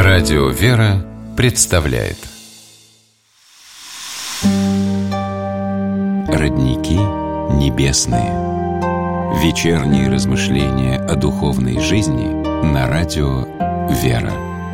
Радио «Вера» представляет Родники небесные. Вечерние размышления о духовной жизни на радио «Вера».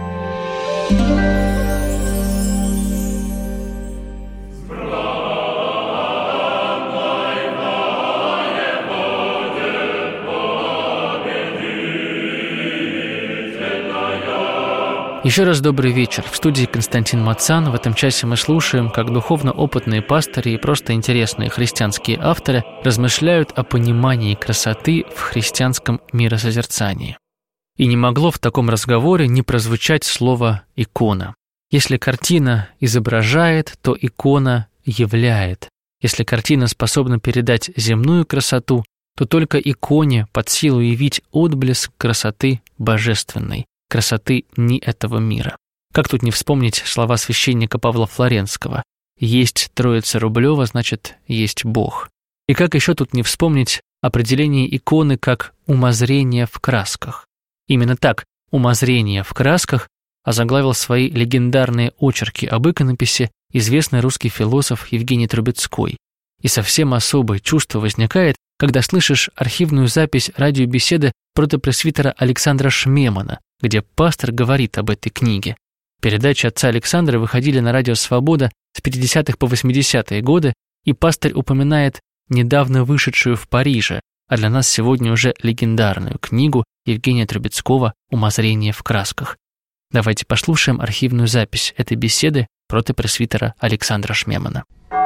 Еще раз добрый вечер. В студии Константин Мацан. В этом часе мы слушаем, как духовно опытные пастыри и просто интересные христианские авторы размышляют о понимании красоты в христианском миросозерцании. И не могло в таком разговоре не прозвучать слово «икона». Если картина изображает, то икона являет. Если картина способна передать земную красоту, то только иконе под силу явить отблеск красоты божественной, красоты не этого мира. Как тут не вспомнить слова священника Павла Флоренского: «Есть Троица Рублева, значит, есть Бог». И как еще тут не вспомнить определение иконы как «умозрение в красках». Именно так «умозрение в красках» озаглавил свои легендарные очерки об иконописи известный русский философ Евгений Трубецкой. И совсем особое чувство возникает, когда слышишь архивную запись радиобеседы протопресвитера Александра Шмемана, где пастор говорит об этой книге. Передачи отца Александра выходили на радио «Свобода» с 50-х по 80-е годы, и пастырь упоминает недавно вышедшую в Париже, а для нас сегодня уже легендарную книгу Евгения Трубецкого «Умозрение в красках». Давайте послушаем архивную запись этой беседы протопресвитера Александра Шмемана.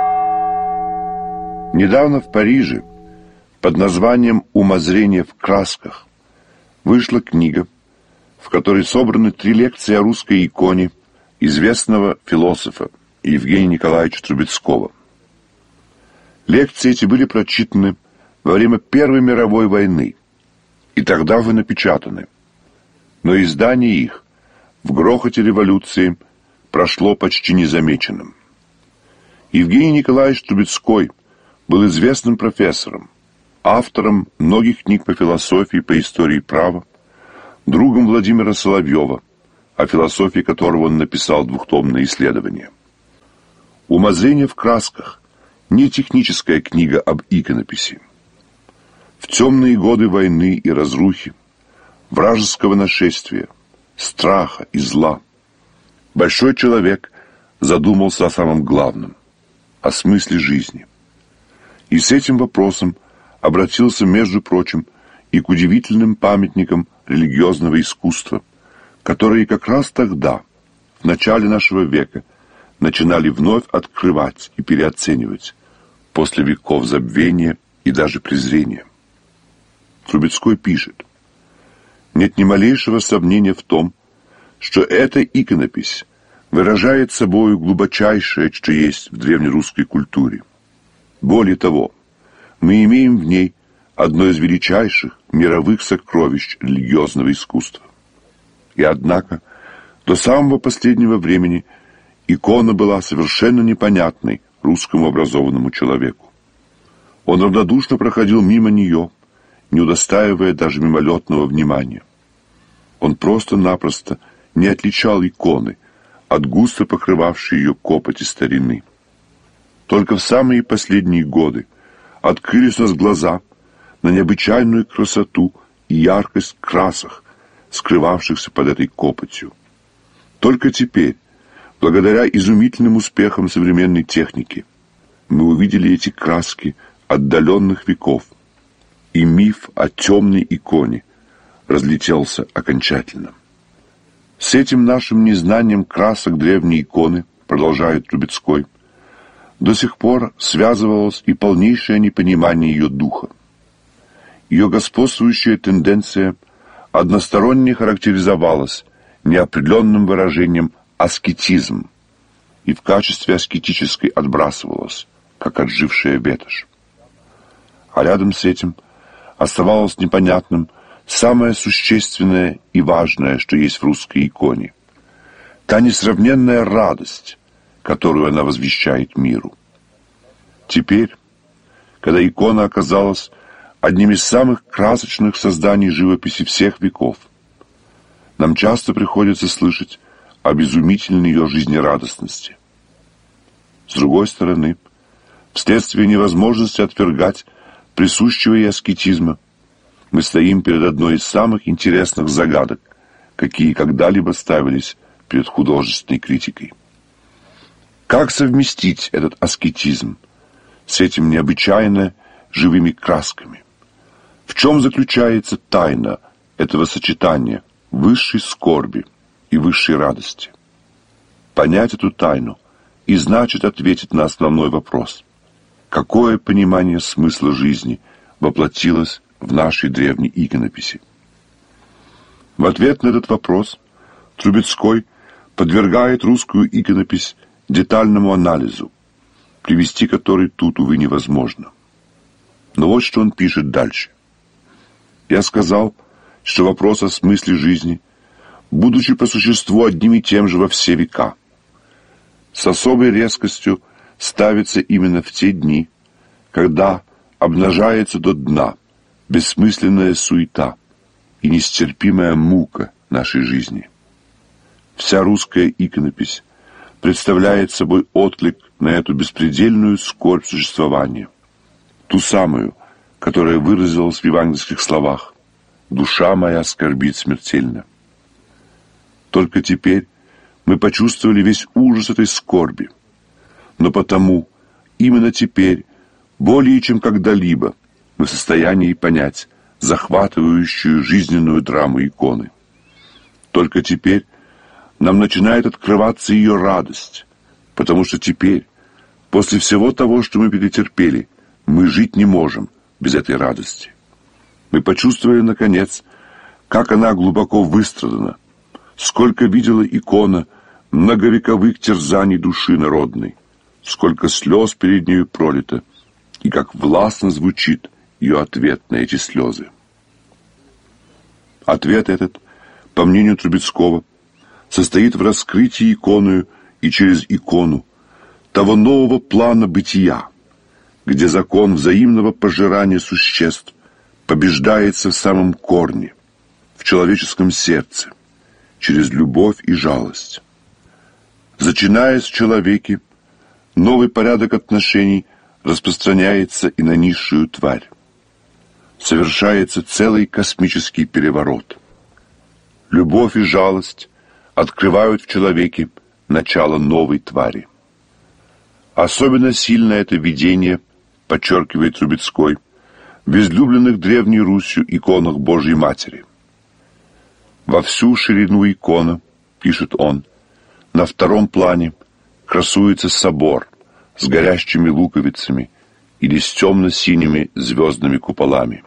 Недавно в Париже под названием «Умозрение в красках» вышла книга, в которой собраны 3 лекции о русской иконе известного философа Евгения Николаевича Трубецкого. Лекции эти были прочитаны во время Первой мировой войны и тогда уже напечатаны, но издание их в грохоте революции прошло почти незамеченным. Евгений Николаевич Трубецкой был известным профессором, автором многих книг по философии, по истории права, другом Владимира Соловьева, о философии которого он написал 2-томное исследование. «Умозрение в красках» — не техническая книга об иконописи. В темные годы войны и разрухи, вражеского нашествия, страха и зла, большой человек задумался о самом главном — о смысле жизни. И с этим вопросом обратился, между прочим, и к удивительным памятникам религиозного искусства, которые как раз тогда, в начале нашего века, начинали вновь открывать и переоценивать после веков забвения и даже презрения. Трубецкой пишет: «Нет ни малейшего сомнения в том, что эта иконопись выражает собою глубочайшее, что есть в древнерусской культуре. Более того, мы имеем в ней одно из величайших мировых сокровищ религиозного искусства. И однако, до самого последнего времени икона была совершенно непонятной русскому образованному человеку. Он равнодушно проходил мимо нее, не удостаивая даже мимолетного внимания. Он просто-напросто не отличал иконы от густо покрывавшей ее копоти старины. Только в самые последние годы открылись у нас глаза на необычайную красоту и яркость красок, скрывавшихся под этой копотью. Только теперь, благодаря изумительным успехам современной техники, мы увидели эти краски отдаленных веков, и миф о темной иконе разлетелся окончательно. С этим нашим незнанием красок древней иконы, продолжает Трубецкой, до сих пор связывалось и полнейшее непонимание ее духа. Ее господствующая тенденция односторонне характеризовалась неопределенным выражением «аскетизм» и в качестве аскетической отбрасывалась, как отжившая ветошь. А рядом с этим оставалось непонятным самое существенное и важное, что есть в русской иконе — та несравненная радость, которую она возвещает миру. Теперь, когда икона оказалась одним из самых красочных созданий живописи всех веков, нам часто приходится слышать об изумительной ее жизнерадостности. С другой стороны, вследствие невозможности отвергать присущего ей аскетизма, мы стоим перед одной из самых интересных загадок, какие когда-либо ставились перед художественной критикой. Как совместить этот аскетизм с этим необычайно живыми красками? В чем заключается тайна этого сочетания высшей скорби и высшей радости? Понять эту тайну и значит ответить на основной вопрос: какое понимание смысла жизни воплотилось в нашей древней иконописи? В ответ на этот вопрос Трубецкой подвергает русскую иконопись детальному анализу, привести который тут, увы, невозможно. Но вот что он пишет дальше. «Я сказал, что вопрос о смысле жизни, будучи по существу одним и тем же во все века, с особой резкостью ставится именно в те дни, когда обнажается до дна бессмысленная суета и нестерпимая мука нашей жизни. Вся русская иконопись представляет собой отклик на эту беспредельную скорбь существования, ту самую, которая выразилась в евангельских словах: «Душа моя скорбит смертельно». Только теперь мы почувствовали весь ужас этой скорби, но потому именно теперь, более чем когда-либо, мы в состоянии понять захватывающую жизненную драму иконы. Только теперь нам начинает открываться ее радость, потому что теперь, после всего того, что мы перетерпели, мы жить не можем без этой радости. Мы почувствовали, наконец, как она глубоко выстрадана, сколько видела икона многовековых терзаний души народной, сколько слез перед нею пролито, и как властно звучит ее ответ на эти слезы. Ответ этот, по мнению Трубецкого, состоит в раскрытии иконою и через икону того нового плана бытия, где закон взаимного пожирания существ побеждается в самом корне, в человеческом сердце, через любовь и жалость. Зачинаясь в человеке, новый порядок отношений распространяется и на низшую тварь. Совершается целый космический переворот. Любовь и жалость открывают в человеке начало новой твари. Особенно сильно это видение, подчеркивает Трубецкой, в излюбленных Древней Русью иконах Божьей Матери. Во всю ширину икона, пишет он, на втором плане красуется собор с горящими луковицами или с темно-синими звездными куполами.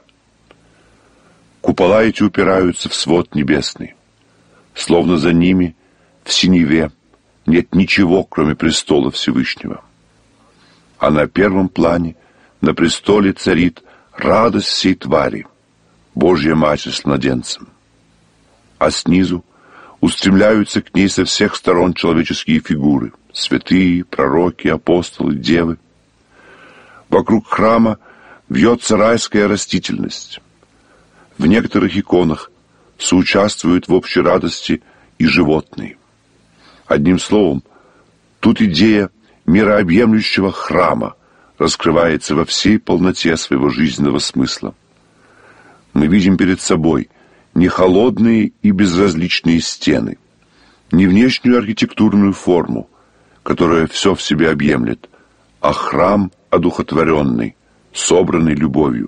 Купола эти упираются в свод небесный. Словно за ними, в синеве, нет ничего, кроме престола Всевышнего. А на первом плане, на престоле царит радость всей твари, Божья Матерь с младенцем. А снизу устремляются к ней со всех сторон человеческие фигуры, святые, пророки, апостолы, девы. Вокруг храма вьется райская растительность. В некоторых иконах соучаствуют в общей радости и животные. Одним словом, тут идея мирообъемлющего храма раскрывается во всей полноте своего жизненного смысла. Мы видим перед собой не холодные и безразличные стены, не внешнюю архитектурную форму, которая все в себе объемлет, а храм одухотворенный, собранный любовью.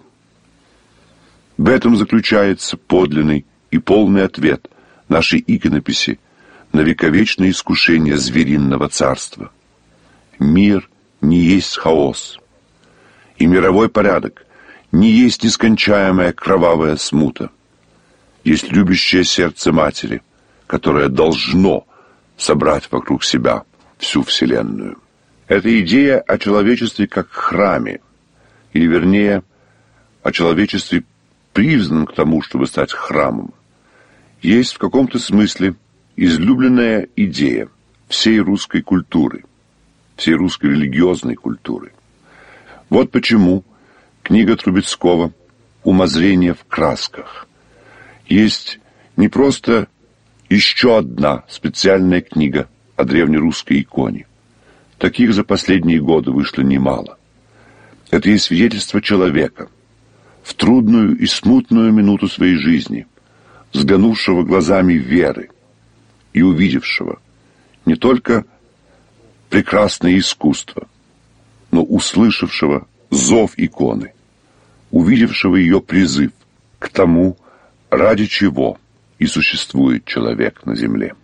В этом заключается подлинный и полный ответ нашей иконописи на вековечное искушение звериного царства. Мир не есть хаос, и мировой порядок не есть нескончаемая кровавая смута. Есть любящее сердце матери, которое должно собрать вокруг себя всю Вселенную. Это идея о человечестве как храме, или вернее, о человечестве, призванном к тому, чтобы стать храмом, есть в каком-то смысле излюбленная идея всей русской культуры, всей русской религиозной культуры. Вот почему книга Трубецкого «Умозрение в красках» есть не просто Еще одна специальная книга о древнерусской иконе. Таких за последние годы вышло немало. Это и свидетельство человека, в трудную и смутную минуту своей жизни, взглянувшего глазами веры и увидевшего не только прекрасное искусство, но услышавшего зов иконы, увидевшего ее призыв к тому, ради чего и существует человек на земле.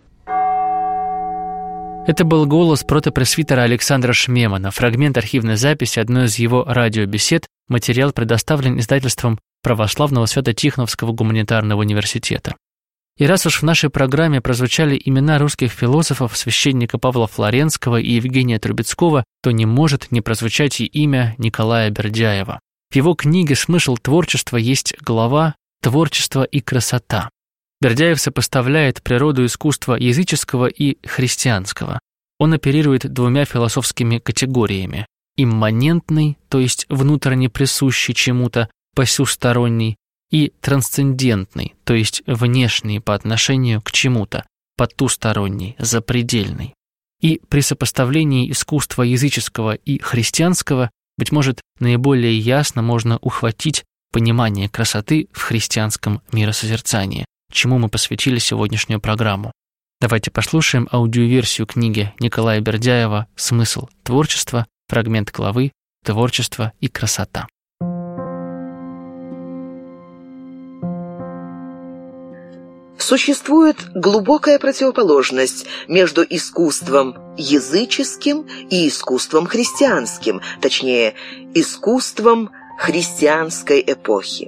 Это был голос протопресвитера Александра Шмемана, фрагмент архивной записи одной из его радиобесед. Материал предоставлен издательством Православного Свято-Тихоновского гуманитарного университета. И раз уж в нашей программе прозвучали имена русских философов, священника Павла Флоренского и Евгения Трубецкого, то не может не прозвучать и имя Николая Бердяева. В его книге «Смысл творчества» есть глава «Творчество и красота». Бердяев сопоставляет природу искусства языческого и христианского. Он оперирует двумя философскими категориями: имманентный, то есть внутренне присущий чему-то, посюсторонний, и трансцендентный, то есть внешний по отношению к чему-то, потусторонний, запредельный. И при сопоставлении искусства языческого и христианского, быть может, наиболее ясно можно ухватить понимание красоты в христианском миросозерцании, чему мы посвятили сегодняшнюю программу. Давайте послушаем аудиоверсию книги Николая Бердяева «Смысл творчества», фрагмент главы «Творчество и красота». Существует глубокая противоположность между искусством языческим и искусством христианским, точнее, искусством христианской эпохи.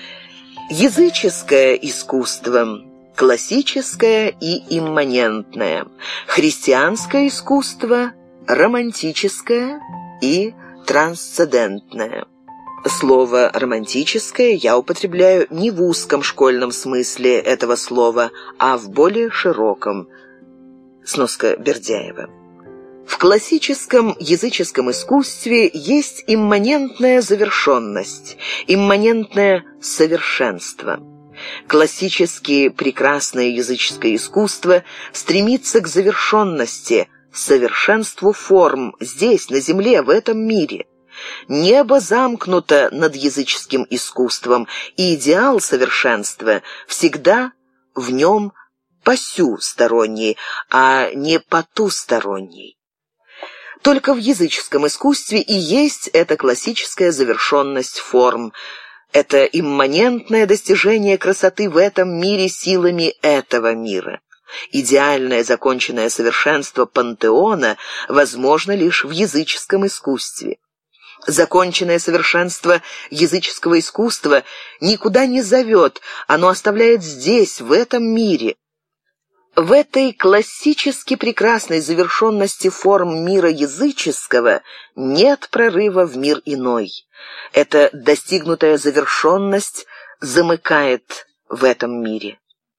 Языческое искусство – классическое и имманентное, христианское искусство – романтическое и трансцендентное. Слово «романтическое» я употребляю не в узком школьном смысле этого слова, а в более широком. Сноска Бердяева. В классическом языческом искусстве есть имманентная завершенность, имманентное совершенство. Классически прекрасное языческое искусство стремится к завершенности, совершенству форм здесь, на земле, в этом мире. Небо замкнуто над языческим искусством, и идеал совершенства всегда в нем посюсторонний, а не потусторонний. Только в языческом искусстве и есть эта классическая завершенность форм, это имманентное достижение красоты в этом мире силами этого мира. Идеальное законченное совершенство пантеона возможно лишь в языческом искусстве. Законченное совершенство языческого искусства никуда не зовет, оно оставляет здесь, в этом мире. В этой классически прекрасной завершенности форм мира языческого нет прорыва в мир иной. Эта достигнутая завершенность замыкает в этом мире.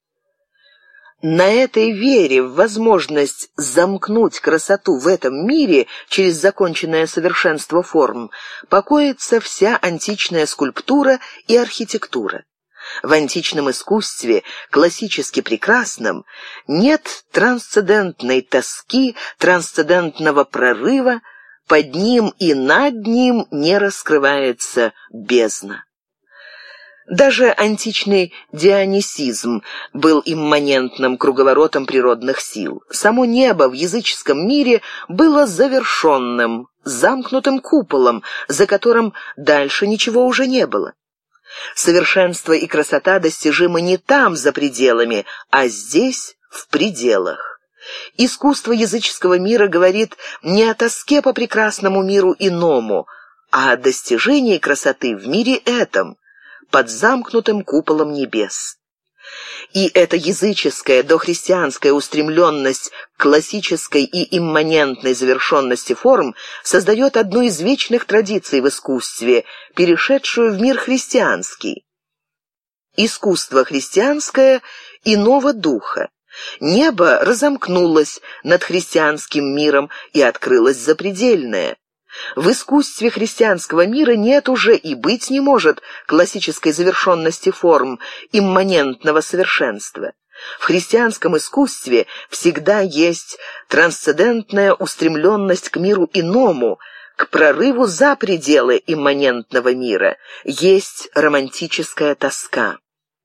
На этой вере в возможность замкнуть красоту в этом мире через законченное совершенство форм покоится вся античная скульптура и архитектура. В античном искусстве, классически прекрасном, нет трансцендентной тоски, трансцендентного прорыва, под ним и над ним не раскрывается бездна. Даже античный дионисизм был имманентным круговоротом природных сил. Само небо в языческом мире было завершенным, замкнутым куполом, за которым дальше ничего уже не было. Совершенство и красота достижимы не там, за пределами, а здесь, в пределах. Искусство языческого мира говорит не о тоске по прекрасному миру иному, а о достижении красоты в мире этом, под замкнутым куполом небес. И эта языческая дохристианская устремленность к классической и имманентной завершенности форм создает одну из вечных традиций в искусстве, перешедшую в мир христианский. Искусство христианское иного духа. Небо разомкнулось над христианским миром и открылось запредельное. В искусстве христианского мира нет уже и быть не может классической завершенности форм, имманентного совершенства. В христианском искусстве всегда есть трансцендентная устремленность к миру иному, к прорыву за пределы имманентного мира, есть романтическая тоска.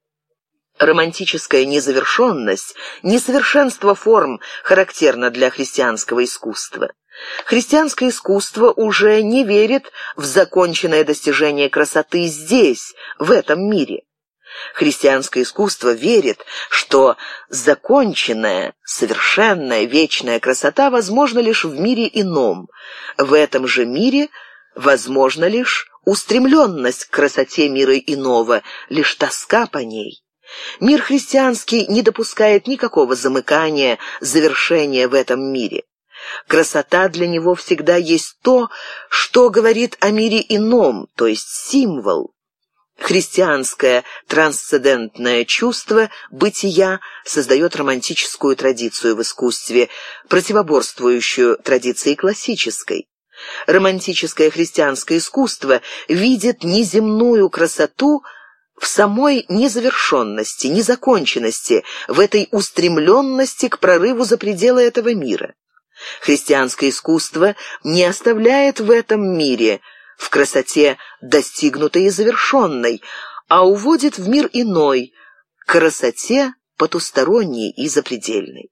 Романтическая незавершенность, несовершенство форм характерно для христианского искусства. Христианское искусство уже не верит в законченное достижение красоты здесь, в этом мире. Христианское искусство верит, что законченная, совершенная, вечная красота возможна лишь в мире ином. В этом же мире возможна лишь устремленность к красоте мира иного, лишь тоска по ней. Мир христианский не допускает никакого замыкания, завершения в этом мире. Красота для него всегда есть то, что говорит о мире ином, то есть символ. Христианское трансцендентное чувство бытия создает романтическую традицию в искусстве, противоборствующую традиции классической. Романтическое христианское искусство видит неземную красоту в самой незавершенности, незаконченности, в этой устремленности к прорыву за пределы этого мира. Христианское искусство не оставляет в этом мире, в красоте достигнутой и завершенной, а уводит в мир иной, к красоте потусторонней и запредельной.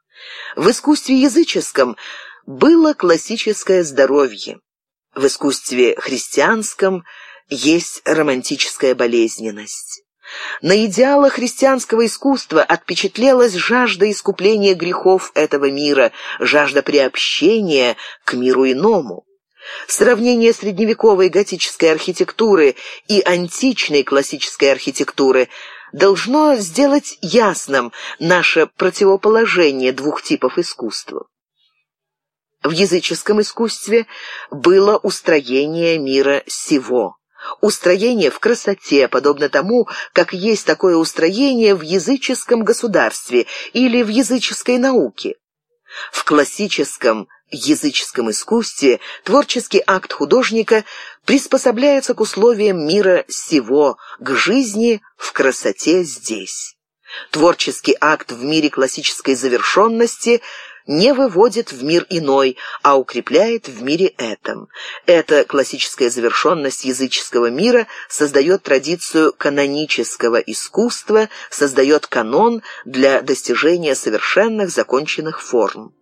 В искусстве языческом было классическое здоровье. В искусстве христианском есть романтическая болезненность. На идеалах христианского искусства отпечатлелась жажда искупления грехов этого мира, жажда приобщения к миру иному. Сравнение средневековой готической архитектуры и античной классической архитектуры должно сделать ясным наше противоположение двух типов искусства. В языческом искусстве было устроение мира сего. Устроение в красоте, подобно тому, как есть такое устроение в языческом государстве или в языческой науке. В классическом языческом искусстве творческий акт художника приспособляется к условиям мира сего, к жизни в красоте здесь. Творческий акт в мире классической завершенности не выводит в мир иной, а укрепляет в мире этом. Эта классическая завершенность языческого мира создает традицию канонического искусства, создает канон для достижения совершенных законченных форм.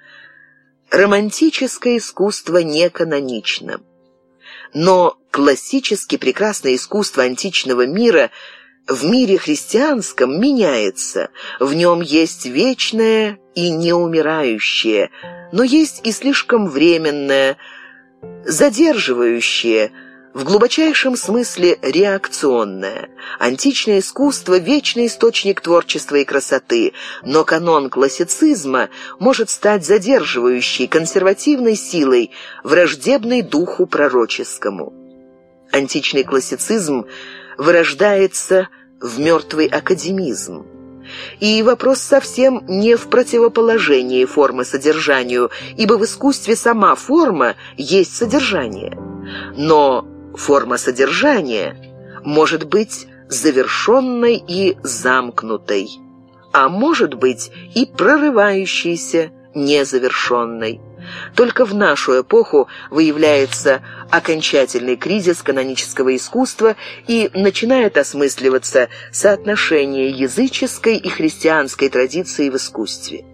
Романтическое искусство не канонично. Но классически прекрасное искусство античного мира в мире христианском меняется, в нем есть вечное и неумирающее, но есть и слишком временное, задерживающее, в глубочайшем смысле реакционное. Античное искусство – вечный источник творчества и красоты, но канон классицизма может стать задерживающей, консервативной силой, враждебной духу пророческому. Античный классицизм вырождается в мертвый академизм. И вопрос совсем не в противоположении формы содержанию, ибо в искусстве сама форма есть содержание. Но форма содержания может быть завершенной и замкнутой, а может быть и прорывающейся, незавершенной. Только в нашу эпоху выявляется окончательный кризис канонического искусства и начинает осмысливаться соотношение языческой и христианской традиции в искусстве.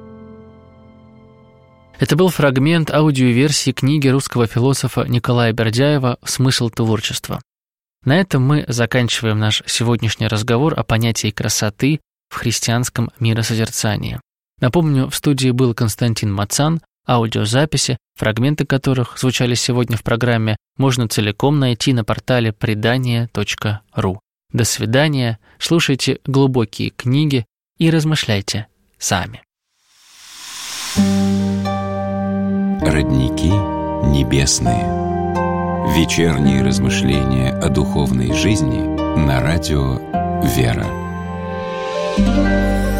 Это был фрагмент аудиоверсии книги русского философа Николая Бердяева «Смысл творчества». На этом мы заканчиваем наш сегодняшний разговор о понятии красоты в христианском миросозерцании. Напомню, в студии был Константин Мацан. Аудиозаписи, фрагменты которых звучали сегодня в программе, можно целиком найти на портале предания.ру. До свидания, слушайте глубокие книги и размышляйте сами. Родники небесные. Вечерние размышления о духовной жизни на радио «Вера».